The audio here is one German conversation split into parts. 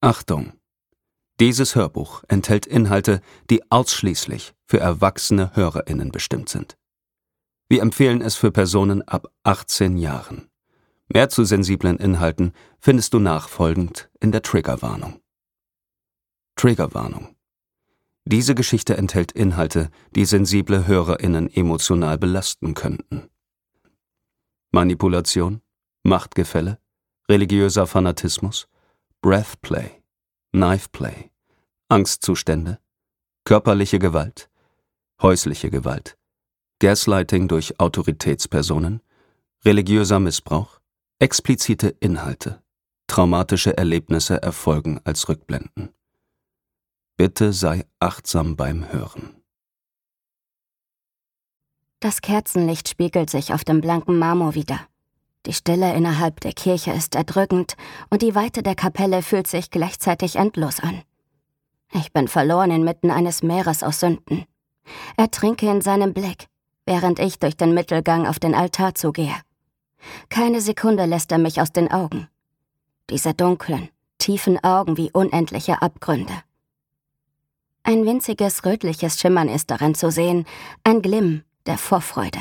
Achtung! Dieses Hörbuch enthält Inhalte, die ausschließlich für erwachsene HörerInnen bestimmt sind. Wir empfehlen es für Personen ab 18 Jahren. Mehr zu sensiblen Inhalten findest du nachfolgend in der Triggerwarnung. Triggerwarnung. Diese Geschichte enthält Inhalte, die sensible HörerInnen emotional belasten könnten. Manipulation, Machtgefälle, religiöser Fanatismus, Breathplay, Knifeplay, Angstzustände, körperliche Gewalt, häusliche Gewalt, Gaslighting durch Autoritätspersonen, religiöser Missbrauch, explizite Inhalte, traumatische Erlebnisse erfolgen als Rückblenden. Bitte sei achtsam beim Hören. Das Kerzenlicht spiegelt sich auf dem blanken Marmor wider. Die Stille innerhalb der Kirche ist erdrückend und die Weite der Kapelle fühlt sich gleichzeitig endlos an. Ich bin verloren inmitten eines Meeres aus Sünden. Ertrinke in seinem Blick, während ich durch den Mittelgang auf den Altar zugehe. Keine Sekunde lässt er mich aus den Augen. Diese dunklen, tiefen Augen wie unendliche Abgründe. Ein winziges rötliches Schimmern ist darin zu sehen, ein Glimm der Vorfreude.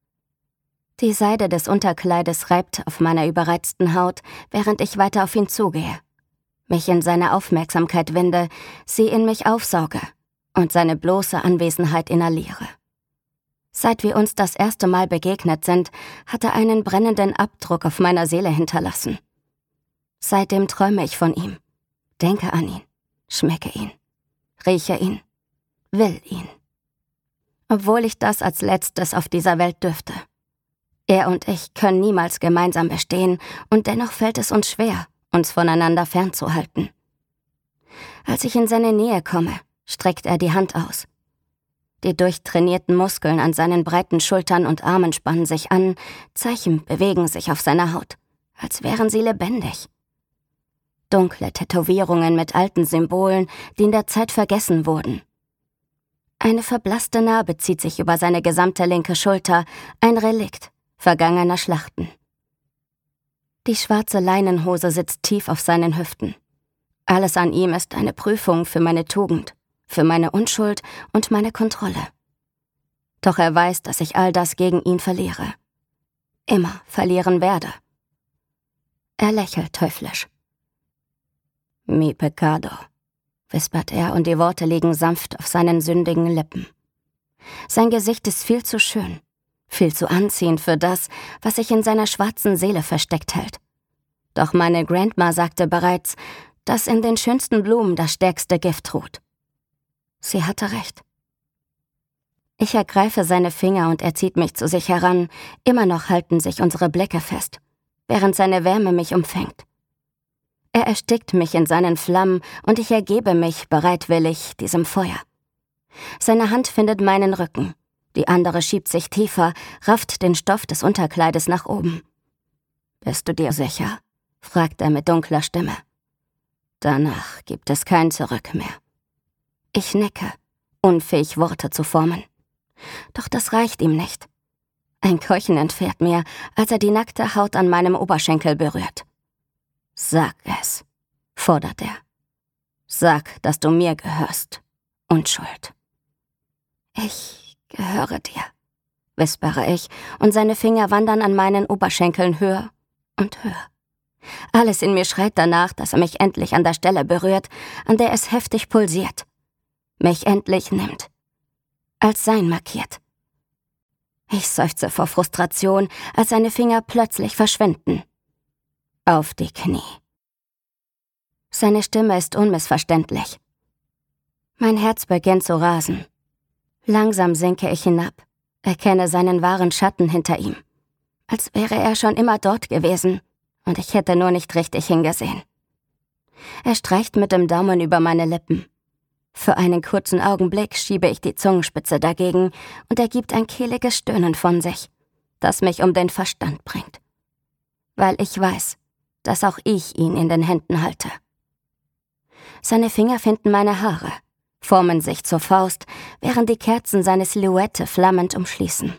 Die Seide des Unterkleides reibt auf meiner überreizten Haut, während ich weiter auf ihn zugehe, mich in seine Aufmerksamkeit winde, sie in mich aufsauge und seine bloße Anwesenheit inhaliere. Seit wir uns das erste Mal begegnet sind, hat er einen brennenden Abdruck auf meiner Seele hinterlassen. Seitdem träume ich von ihm, denke an ihn, schmecke ihn, rieche ihn, will ihn. Obwohl ich das als Letztes auf dieser Welt dürfte. Er und ich können niemals gemeinsam bestehen und dennoch fällt es uns schwer, uns voneinander fernzuhalten. Als ich in seine Nähe komme, streckt er die Hand aus. Die durchtrainierten Muskeln an seinen breiten Schultern und Armen spannen sich an, Zeichen bewegen sich auf seiner Haut, als wären sie lebendig. Dunkle Tätowierungen mit alten Symbolen, die in der Zeit vergessen wurden. Eine verblasste Narbe zieht sich über seine gesamte linke Schulter, ein Relikt vergangener Schlachten. Die schwarze Leinenhose sitzt tief auf seinen Hüften. Alles an ihm ist eine Prüfung für meine Tugend, für meine Unschuld und meine Kontrolle. Doch er weiß, dass ich all das gegen ihn verliere. Immer verlieren werde. Er lächelt teuflisch. Mi pecado, wispert er und die Worte liegen sanft auf seinen sündigen Lippen. Sein Gesicht ist viel zu schön, viel zu anziehend für das, was sich in seiner schwarzen Seele versteckt hält. Doch meine Grandma sagte bereits, dass in den schönsten Blumen das stärkste Gift ruht. Sie hatte recht. Ich ergreife seine Finger und er zieht mich zu sich heran, immer noch halten sich unsere Blicke fest, während seine Wärme mich umfängt. Er erstickt mich in seinen Flammen und ich ergebe mich bereitwillig diesem Feuer. Seine Hand findet meinen Rücken, die andere schiebt sich tiefer, rafft den Stoff des Unterkleides nach oben. »Bist du dir sicher?« fragt er mit dunkler Stimme. »Danach gibt es kein Zurück mehr.« Ich nicke, unfähig Worte zu formen. Doch das reicht ihm nicht. Ein Keuchen entfährt mir, als er die nackte Haut an meinem Oberschenkel berührt. »Sag es«, fordert er. »Sag, dass du mir gehörst. Unschuld.« »Ich gehöre dir«, wispere ich, und seine Finger wandern an meinen Oberschenkeln höher und höher. Alles in mir schreit danach, dass er mich endlich an der Stelle berührt, an der es heftig pulsiert. Mich endlich nimmt. Als sein markiert. Ich seufze vor Frustration, als seine Finger plötzlich verschwinden. Auf die Knie. Seine Stimme ist unmissverständlich. Mein Herz beginnt zu rasen. Langsam sinke ich hinab, erkenne seinen wahren Schatten hinter ihm. Als wäre er schon immer dort gewesen und ich hätte nur nicht richtig hingesehen. Er streicht mit dem Daumen über meine Lippen. Für einen kurzen Augenblick schiebe ich die Zungenspitze dagegen und er gibt ein kehliges Stöhnen von sich, das mich um den Verstand bringt. Weil ich weiß, dass auch ich ihn in den Händen halte. Seine Finger finden meine Haare, formen sich zur Faust, während die Kerzen seine Silhouette flammend umschließen.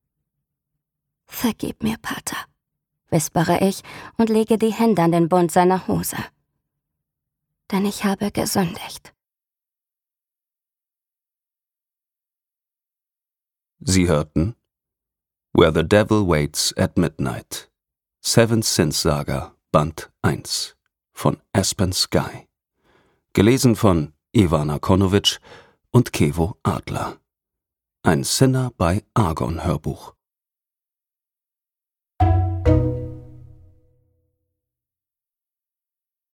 »Vergib mir, Pater«, wispere ich und lege die Hände an den Bund seiner Hose. denn ich habe gesündigt. Sie hörten Where the Devil Waits at Midnight, Seven Sins Saga, Band 1 von Aspen Sky. Gelesen von Ivana Konowitsch und Kevo Adler. Ein Sinner bei Argon Hörbuch.